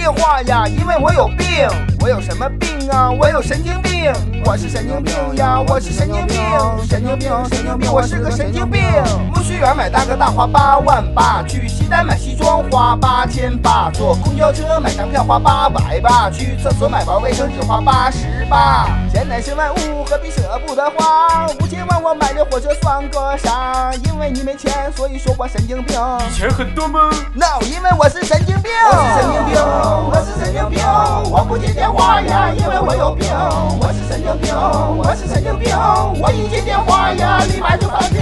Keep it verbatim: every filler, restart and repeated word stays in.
电话呀，因为我有病。我有什么病啊？我有神经病。我是神经病呀，我是神经病，神经病，神经病，我是个神经病。苜蓿园买大哥大花八万八，去西单买西装花八千八，坐公交车买张票花八百八，去厕所买包卫生纸花八十八。钱乃身外物，何必舍不得花？五千万我买的火车算个啥？因为你没钱，所以说我神经病。 你钱很多吗 ？No， 因为我是神经病。我是神经病，我是神经病，我不接电话呀，因为我有病。我是神经病，我是神经病，我一接电话呀，立马就发病。